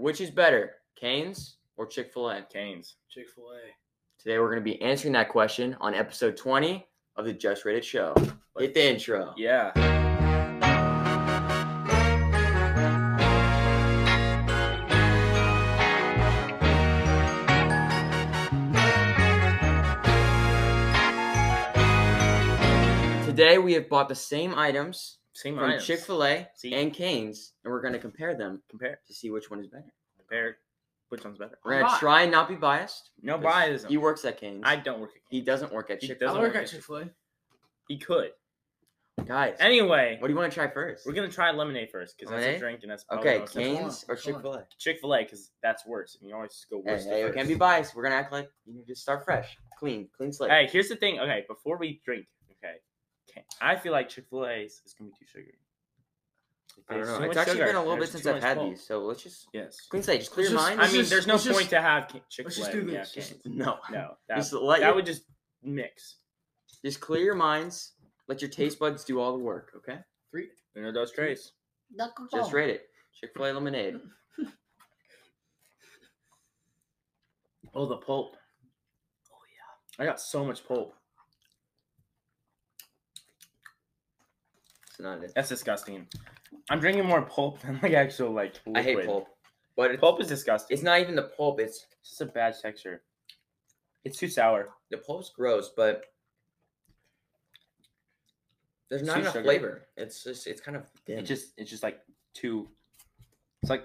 Which is better, Cane's or Chick-fil-A? Cane's. Chick-fil-A. Today we're going to be answering that question on episode 20 of the Just Rated Show. Hit the intro. Yeah. Today we have bought the same items Same from items. Chick-fil-A See? and Cane's, and we're going to compare them Compare. to see which one is better. Compare. Which one's better? We're going to try and not be biased. No 'cause bias. He works at Cane's. I don't work at He Cane's. doesn't work at He Chick-fil-A. I doesn't work work at at Chick-fil-A. He could. Guys, Anyway, what do you want to try first? we're going to try lemonade first because that's a Lemonade? drink and that's probably Okay, the most simple. Cane's or Which one? Chick-fil-A? Chick-fil-A because that's worse. And you always just go worse. Hey, we can't be biased. We're going to act like you just start fresh. Clean slate. Hey, here's the thing. Okay, before we drink, I feel like Chick-fil-A is going to be too sugary. I don't know. Too It's much actually sugar. been a little There's bit since too I've much had pulp. these, so let's just Yes. clean slate. Just clear your Let's just- mind. I let's mean, just- there's no let's just- point to have Chick-fil-A. Let's just do when you this. have Cane's. No. No, Just that, let that your- would just mix. Just clear your minds. Let your taste buds do all the work, okay? Uno, dos, tres. Just rate it. Chick-fil-A lemonade. Oh, the pulp. Oh, yeah. I got so much pulp. It's not it. That's disgusting. I'm drinking more pulp than like actual like liquid. I hate pulp. But Pulp is disgusting. it's not even the pulp. It's just a bad texture. It's too sour. the pulp's gross, but there's not Too enough sugary. flavor. It's kind of thin. It's just like too. It's like.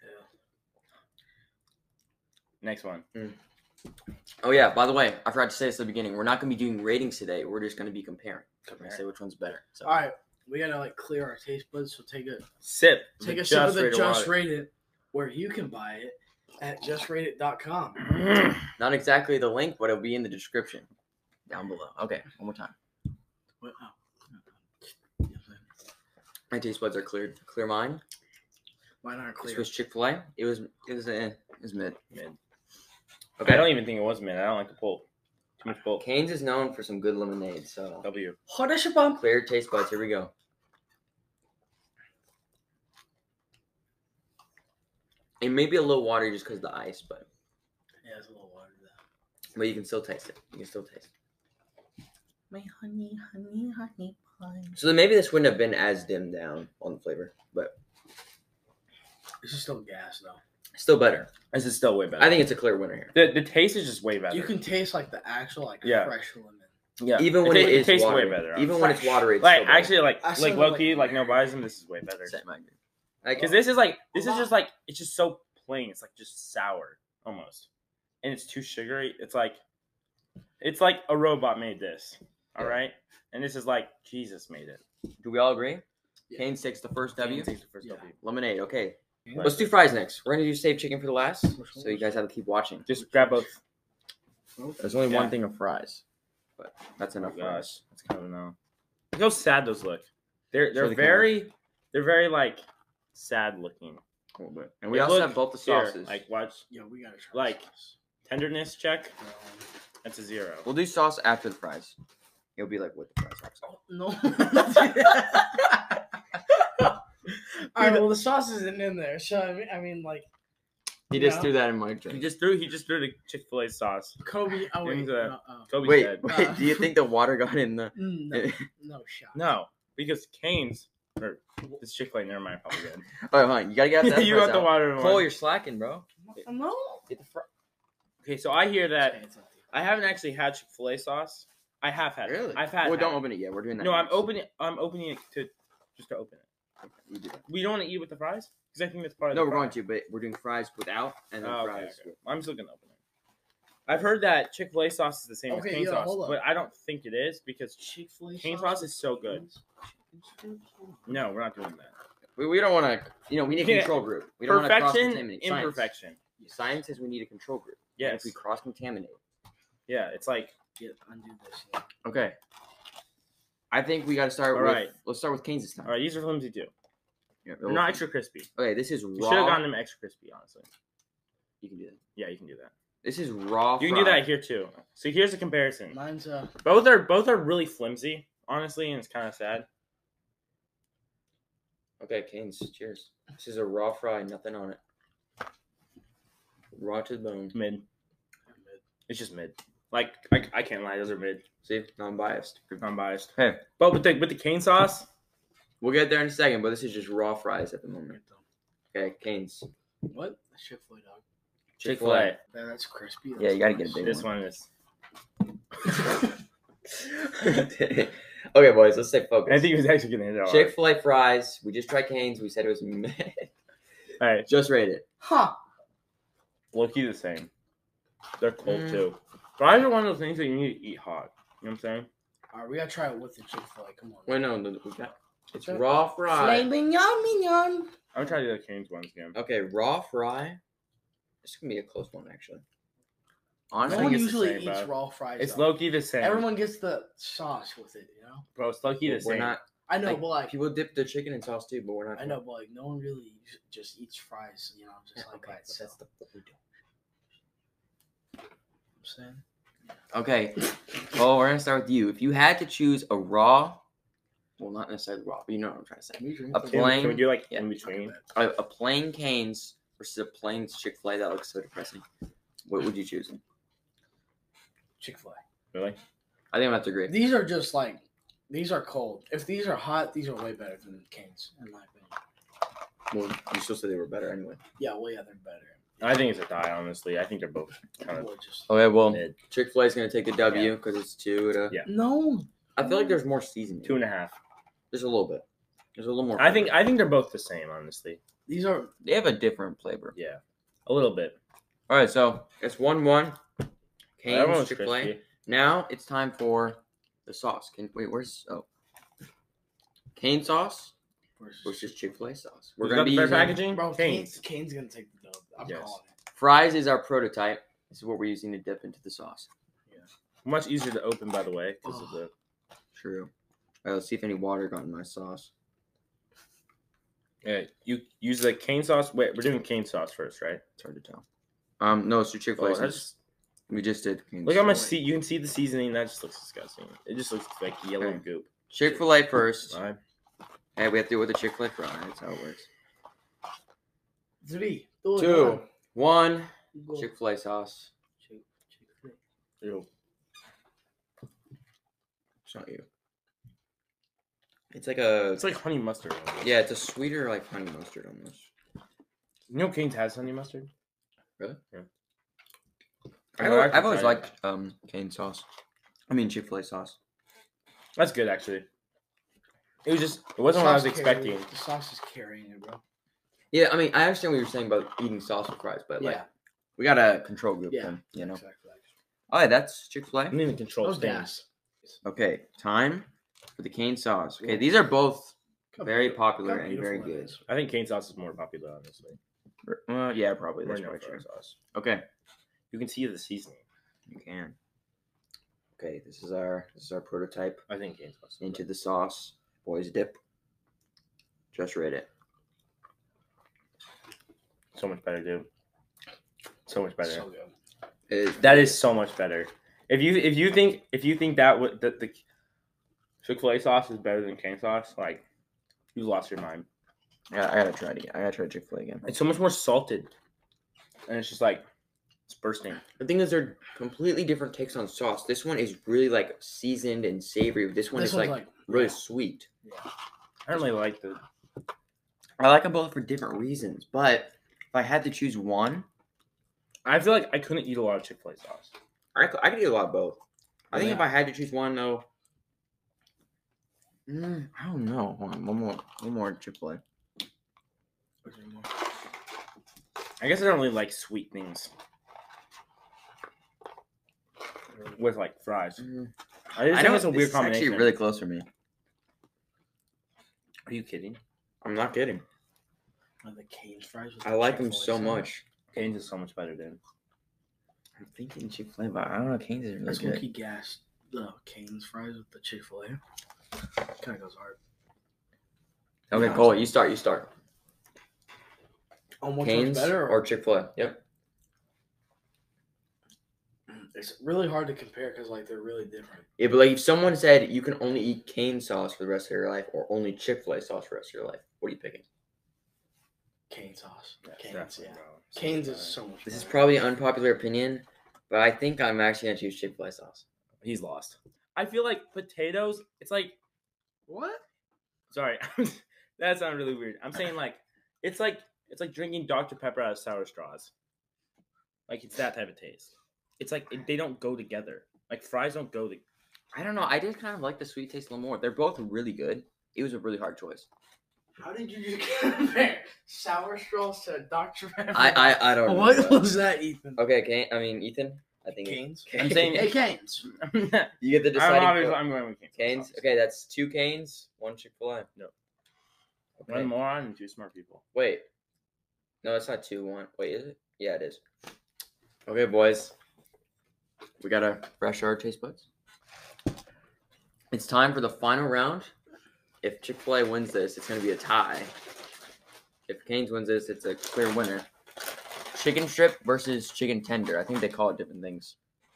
Next one. Oh yeah, by the way, I forgot to say this at the beginning. We're not going to be doing ratings today. We're just going to be comparing. We're going to say which one's better. So. All right, we gotta like clear our taste buds. So take a Sip. sip of Just the Rated Just water. Rated, where you can buy it at justrated.com. Not exactly the link, but it'll be in the description down below. Okay, one more time. What- My taste buds are cleared. Clear mine. Mine aren't This clear. was Chick-fil-A. It was mid. Mid. Okay. I don't even think it was mint. I don't like the pulp. Too much pulp. Cane's is known for some good lemonade, so W. Hodashapam. clear taste buds. Here we go. It may be a little watery just because of the ice, but Yeah, it's a little water to that. you can still taste it. You can still taste it. My honey, honey, honey pie. So then maybe this wouldn't have been as dimmed down on the flavor, but This is still gas though. still better. This is still way better. I think it's a clear winner here. the taste is just way better. You can taste like the actual like Yeah. fresh lemon. yeah. Even when it is tastes watery. way better. Even when it's watery, it's like still better. actually like I still low like key it. like no biasm. This is way better. Same, I agree. Because this is just like it's just so plain. It's like just sour almost, and it's too sugary. It's like a robot made this. All Yeah. right, and this is like Jesus made it. Do we all agree? Yeah. Cane's takes the first W. Cane's takes the first Yeah. W. Lemonade. Okay. Right. Let's do fries next. We're gonna do saved chicken for the last, Which so you one? guys have to keep watching. Just grab both. There's only Yeah. one thing of fries, but that's Oh enough my fries. gosh, that's kind of a no. Look how sad those look. They're Show the very like sad looking. A little bit. And we Like, also look have both the here, sauces. like watch Yeah, we gotta try. Like- this. tenderness check. That's a 0. We'll do sauce after the fries. It'll be like with the fries. Actually. Oh, no. All right, well the sauce isn't in there, so I mean like He just Yeah. threw that in my He drink. just threw the Chick-fil-A sauce. Kobe. Oh wait, Into- no, Kobe's Wait, dead. wait. Do you think the water got in the? no shot. No, because Cane's or this Chick-fil-A. Never mind, probably good. Oh, fine. You gotta get that. You fries got the out. water. in Cole, one. you're slacking, bro. No. Get the fries. Okay, so I hear that Okay, it's empty. I haven't actually had Chick-fil-A sauce. I have had Really? it. I've had. Well, had don't it. open it yet. We're doing that. No, I'm next. opening it to open it. Okay, you do that. We don't want to eat with the fries because I think that's part of No, the we're going fry. to, but we're doing fries without and then Oh, okay, fries. okay. I'm still gonna open it. I've heard that Chick-fil-A sauce is the same Okay, as Cane's yeah, sauce, hold up. but I don't think it is because Chick-fil-A Cane's sauce is so good. No, we're not doing that. We don't want to. We need a Yeah. control group. We don't want to cross Perfection, contaminate. imperfection. Science says we need a control group. And Yes. if we cross contaminate. Yeah, it's like Yeah, undo this. Yeah. Okay. I think we got to start All with. right. Let's start with Cane's this time. all right. These are flimsy too. Yeah, They're not extra crispy. Okay, this is You raw. should have gotten them extra crispy, honestly. You can do that. Yeah, you can do that. This is raw. You can do fry. that here too. So here's a comparison. Mine's Both are really flimsy, honestly, and it's kind of sad. Okay, Cane's. Cheers. This is a raw fry, nothing on it. raw to the bone. Mid. It's just mid. Like I can't lie, those are mid. See, non-biased. I'm biased. Hey, But with the cane sauce, we'll get there in a second, but this is just raw fries at the moment. Okay, Cane's. What? Chick-fil-A dog. Chick-fil-A. That's crispy. Yeah, you gotta get a big This one. one is. Okay, boys, let's stay I focused. think it was actually gonna hit it hard. Chick-fil-A fries. We just tried Cane's. We said it was meh. All right, Just rate it. Huh. low key the same. They're cold Mm. too. Fries are one of those things that you need to eat hot. You know what I'm saying? All right, we gotta try it with the Chick-fil-A. Come on. Wait, no, we got. It's Okay. raw fry. mignon. I'm gonna try the other Cane's ones again. Okay, raw fry. This is gonna be a close one, actually. No Honestly, one it's the usually same, eats bro. raw fries. It's though. low key the same. Everyone gets the sauce with it, you know. Bro, it's low key the we're same. not. I know, Like, but like, People dip the chicken in sauce too, but we're not. I know, but like, no one really just eats fries, you know, just like by Okay, but itself. that's what we do. I'm saying. Okay, well, we're gonna start with you. If you had to choose a raw, well, not necessarily raw, but you know what I'm trying to say. Can we drink A this? plain- Can we do like Yeah. in between? A plain Cane's versus a plain Chick-fil-A that looks so depressing. What would you choose? Chick-fil-A. Really? I think I'm gonna have to agree. These are just like, these are cold. If these are hot, these are way better than Cane's, in my opinion. Well, you still said they were better anyway. Yeah, well, yeah, they're better. I think it's a tie, honestly. I think they're both kind of Well, just Okay, well, mid. Chick-fil-A is gonna take the W because it's 2 to. Yeah. no. I feel like there's more seasoning. 2.5. There's a little bit. There's a little more. I think flavor. they're both the same, honestly. These are They have a different flavor. Yeah, a little bit. All right, so it's 1-1. That one Cane's was Chick-fil-A. crispy. Now it's time for the sauce. Where's Cane sauce versus Chick-fil-A sauce. We're You gonna got be the fair using packaging. bro. Cane's. Cane's gonna take the dub. I'm Yes. calling it. fries is our prototype. This is what we're using to dip into the sauce. Much easier to open, by the way, because of the. True. All right, let's see if any water got in my sauce. Yeah, you use the cane sauce. Wait, we're doing cane sauce first, right? It's hard to tell. No, it's your Chick-fil-A Oh, sauce. that's, We just did. Cane's look how much Chick-fil-A. you can see the seasoning. That just looks disgusting. It just looks like yellow Okay. goop. Chick-fil-A first. All right. Hey, we have to do it with the Chick-fil-A fry. That's how it works. 3, 2, 1. Go. Chick-fil-A sauce. Chick-fil-A. Ew. It's not you. It's like a. It's like honey mustard. Almost. Yeah, it's a sweeter like honey mustard almost. You know Cane's has honey mustard? Really? Yeah. I've always liked cane sauce. I mean Chick-fil-A sauce. That's good, actually. It was just, it wasn't what I was Sauce expecting. The sauce is carrying it, bro. Yeah, I mean I understand what you're saying about eating sauce with fries, but like Yeah. we got a control group Yeah. then, you know. Exactly. Oh, yeah, that's Chick-fil-A. I need to control Those things. gas. Okay, time for the cane sauce. Okay, Yeah. these are both Look how very beautiful- look popular how and very beautiful it good. is. I think cane sauce is more popular, honestly. Yeah, probably. We're That's known probably for our true. sauce. Okay, You can see the seasoning. you can. Okay, this is our prototype. I think cane sauce. is Into the sauce. Boys dip. Just rate it. so much better, dude. So much better. So good. That is so much better. If you think that the Chick-fil-A sauce is better than cane sauce, like you lost your mind. Yeah, I gotta try it again. I gotta try Chick-fil-A again. It's so much more salted, and it's just like it's bursting. The thing is, they're completely different takes on sauce. This one is really like seasoned and savory. This one This is one's like really yeah. sweet. Yeah. I don't really like the. I like them both for different reasons, but if I had to choose one, I feel like I couldn't eat a lot of Chick-fil-A sauce. I could eat a lot of both. I think Yeah. if I had to choose one, though, I don't know. Hold on, one more Chick-fil-A. I guess I don't really like sweet things with like fries. I just think it's a weird It's combination. actually really close for me. Are you kidding? I'm not kidding. Are the Cane's fries with I the like them Chick-fil-A so sauce? much. Cane's is so much better, dude. I'm thinking Chick-fil-A, but I don't know. Cane's is really That's good. low-key gas. The Cane's fries with the Chick-fil-A. Kind of goes hard. Okay, Yeah. Cole, you start. Oh, which Cane's one's better? or Chick-fil-A? Yep. It's really hard to compare because like they're really different. Yeah, but like if someone said you can only eat cane sauce for the rest of your life or only Chick-fil-A sauce for the rest of your life, what are you picking? Cane sauce. Yes, Cane's, definitely, yeah. bro. Cane's is so much. This is better. probably an unpopular opinion, but I think I'm actually gonna choose Chick-fil-A sauce. He's lost. I feel like potatoes. It's like What? sorry, that sounds really weird. I'm saying like it's like drinking Dr Pepper out of sour straws. Like it's that type of taste. It's like they don't go together. Like fries don't go together. I don't know. I did kind of like the sweet taste a little more. They're both really good. It was a really hard choice. How did you just compare sour straws to Dr. Pepper? I don't know. What was that, Ethan? Okay, Ethan. I think Canes. I'm saying- Hey, Canes. you get the I'm deciding obviously vote. I'm going with Canes. Okay, that's 2 Canes, 1 Chick-fil-A. No. Okay. One moron and 2 smart people. Wait. No, it's not 2-1. Wait, is it? Yeah, it is. Okay, boys. We gotta brush our taste buds. It's time for the final round. If Chick-fil-A wins this, it's gonna be a tie. If Cane's wins this, it's a clear winner. Chicken strip versus chicken tender. I think they call it different things.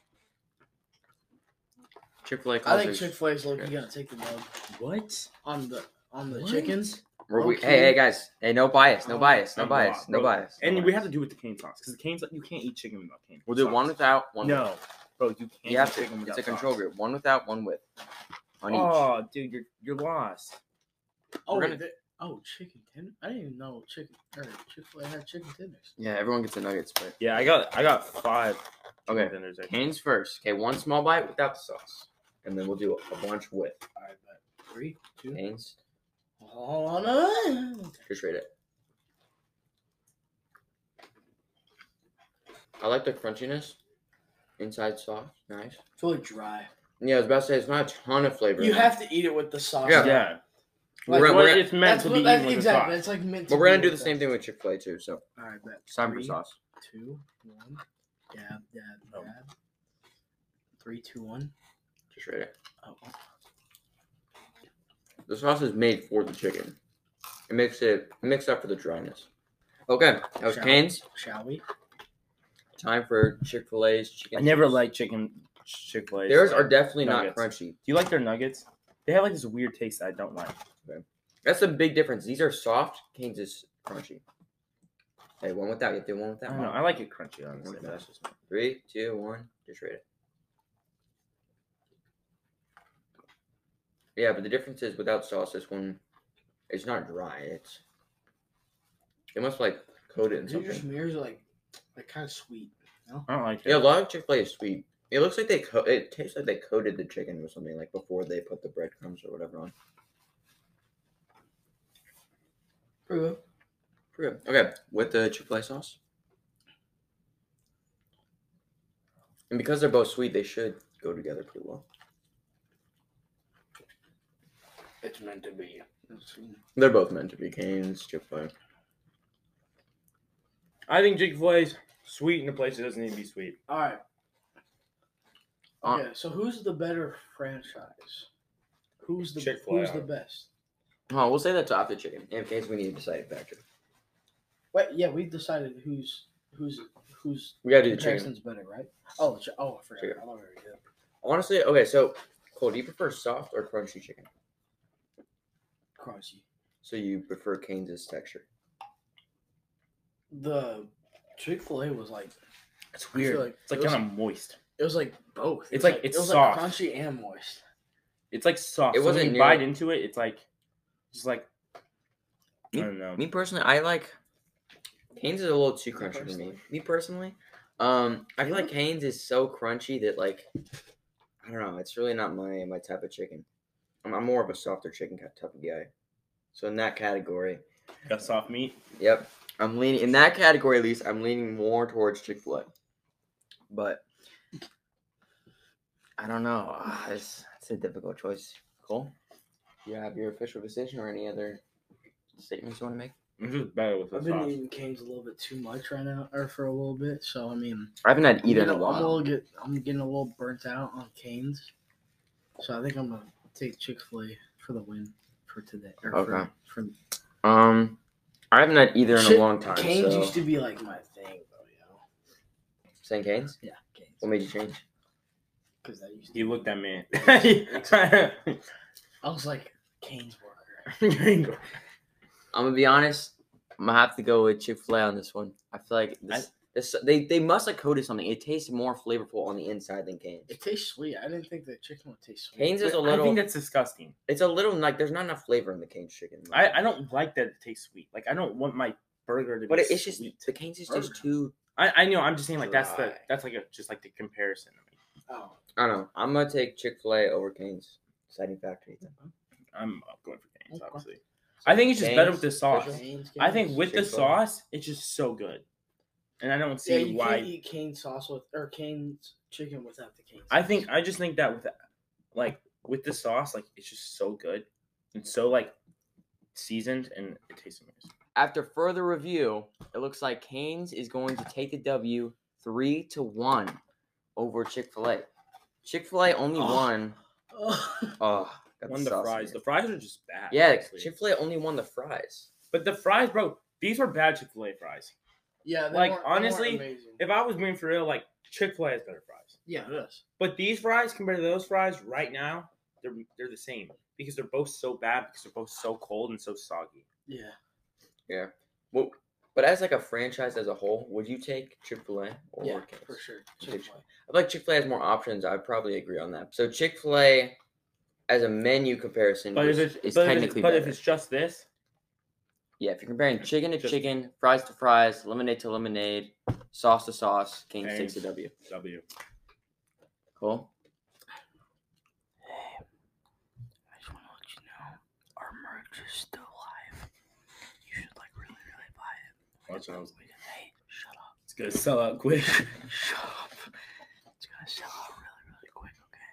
Chick-fil-A I calls think it. Chick-fil-A's looking gonna take the dub What? on the What? chickens. Hey, hey, guys. Hey, no bias. No Oh, bias. No I'm bias. lost, No bro. bias. no And we bias. have to do it with the cane sauce because the cane sauce you can't eat chicken without cane. We'll do sauce. one without, one with. No, bro, you can't. You have eat to. chicken It's without a control sauce. group. One without, one with. On each. Oh, dude, you're lost. Oh, We're gonna- chicken tender. I didn't even know Chick-fil-A had chicken tenders. Yeah, everyone gets the nuggets, but Yeah, I got 5. Okay. chicken tenders, I think. Cane's first. Okay, one small bite without the sauce, and then we'll do a bunch with All right, bet. 3, 2. Cane's. Hold on. Just rate it. I like the crunchiness. Inside soft, nice. It's really dry. Yeah, I was about to say it's not a ton of flavor. You in it. have to eat it with the sauce. Yeah. Yeah. We're Like, gonna- Well, we're- it's meant to be that's eaten with exactly. the It's sauce. like meant to. But we're gonna be do with the same that. thing with Chick-fil-A too. So All right, bet. it's time for 3, sauce. 2, 1. Dab, dab, Oh. dab. 3, 2, 1. Just rate it. Oh. The sauce is made for the chicken. It makes up for the dryness. Okay, that was Shall- Cane's. Shall we? Time for Chick-fil-A's chicken. I never strips. liked Chick-fil-A. Theirs are definitely nuggets. not crunchy. Do you like their nuggets? They have like this weird taste that I don't like. That's a big difference. These are soft. Cane's is crunchy. Hey, one without. You have to do one I without. don't know. I like it crunchy, honestly. Okay. But that's just me. 3, 2, 1. Just rate it. Yeah, but the difference is without sauce, this one, it's not dry. It must like coat it in These are just something. mirrors like kind of sweet. I don't like it. Yeah, a lot of Chick-fil-A is sweet. It looks like it tastes like they coated the chicken with something like before they put the breadcrumbs or whatever on. Pretty good. Pretty good. Okay, with the Chick-fil-A sauce. And because they're both sweet, they should go together pretty well. It's meant to be. They're both meant to be Cane's, Chick-fil-A. I think Chick-fil-A's sweet in a place that doesn't need to be sweet. All right. Uh, Okay, so who's the better franchise? Who's the Chick-fil-A. best? Oh, we'll say that to after chicken in case we need to decide factor. Wait, yeah, we decided who's We gotta do the chicken. comparison's better, right? Oh, I forgot. Chicken. I thought we already did. Honestly, okay, so Cole, do you prefer soft or crunchy chicken? Crunchy. So you prefer Cane's texture? The Chick-fil-A was like It's I weird. feel like It's like it was- kind of moist. it was like both. It's It was like- it's it was soft. like crunchy and moist. It's like soft. It So wasn't when you near- bite into it, it's like just like I don't know. Me personally, I like Cane's is a little too crunchy for me. personally. Me personally, I feel like Cane's is so crunchy that like I don't know. It's really not my type of chicken. I'm more of a softer chicken type of guy. So in that category, Got soft meat. yep, I'm leaning in that category. At least I'm leaning more towards Chick-fil-A. But I don't know. It's a difficult choice. Cole, you have your official decision or any other statements you want to make? It's just better with the I've been sauce. eating Cane's a little bit too much right now, or for a little bit. So I mean, I haven't had either in a I'm while. getting a little burnt out on Cane's. So I think I'm gonna take Chick-fil-A for the win for today. Or Okay. For I haven't had either in a long time. Cane's so. used to be like my thing, though. You know. Saying Cane's? Yeah, Cane's. What made you change? Because that used to. He looked at me. I was like Cane's burger. I'm gonna be honest. I'm gonna have to go with Chick-fil-A on this one. I feel like they must have coded something. It tastes more flavorful on the inside than Cane's. It tastes sweet. I didn't think the chicken would taste sweet. Cane's is a I little. think that's disgusting. It's a little like there's not enough flavor in the Cane's chicken. I don't like that it tastes sweet. Like I don't want my burger to be But it's just sweet. the Cane's is just too. I know. I'm just saying like that's Dry. just like the comparison. Oh, I don't know. I'm gonna take Chick-fil-A over Cane's. Deciding factor. Ethan. I'm going for Cane's, Okay. obviously. I think it's just better Cane's, with the sauce. official? Cane's, I think Cane's. with the Chick-fil-A. sauce, it's just so good, and I don't Yeah, see you why. can't eat cane sauce or Cane's chicken without the cane sauce. I just think that with the sauce, like it's just so good and so like seasoned, and it tastes amazing. After further review, it looks like Cane's is going to take the W 3-1 over Chick-fil-A. Chick-fil-A only won. Oh, got Won the sauce in fries. here. The fries are just bad. Yeah, honestly. Chick-fil-A only won the fries. But the fries, bro, these were bad Chick-fil-A fries. Yeah, they Like, weren't- they weren't honestly, amazing. If I was being for real, like Chick-fil-A has better fries. Yeah, it is. But these fries compared to those fries right now, they're the same because they're both so bad because they're both so cold and so soggy. Yeah. Yeah. Well, but as like a franchise as a whole, would you take Chick-fil-A or Yeah, Cane's? for sure. Chick-fil-A. Chick-fil-A. I feel like Chick-fil-A has more options. I'd probably agree on that. So Chick-fil-A, as a menu comparison, But if is it's technically but better. if it's just this, Yeah, if you're comparing chicken to Just- chicken, fries to fries, lemonade to lemonade, sauce to sauce, Cane's Cane's. takes a W. W. Cool. Hey, I just want to let you know our merch is still live. You should like really buy it. Watch out. Hey, shut up. It's gonna sell out quick. Shut up. It's gonna sell out really quick.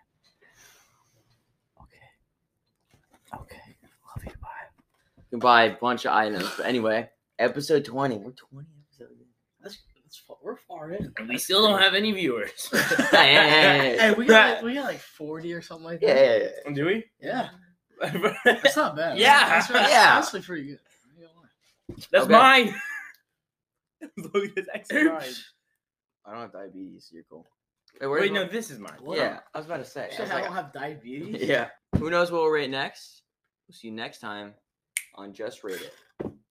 Okay. Love you. Bye. You can buy a bunch of items. But anyway, episode 20. We're 20 episodes in. We're far in. And we still don't have any viewers. Hey, Hey, we got like 40 or something like that. Yeah. Do we? Yeah. That's not bad. Yeah, That's honestly pretty good. I ain't gonna lie. That's Okay. mine. Look, it's actually mine. I don't have diabetes. You're cool. Wait, no, this is mine. What? Yeah, I was about to say. You I said was I like, don't have diabetes? yeah. Who knows what we'll rate next? We'll see you next time on Just Rate It.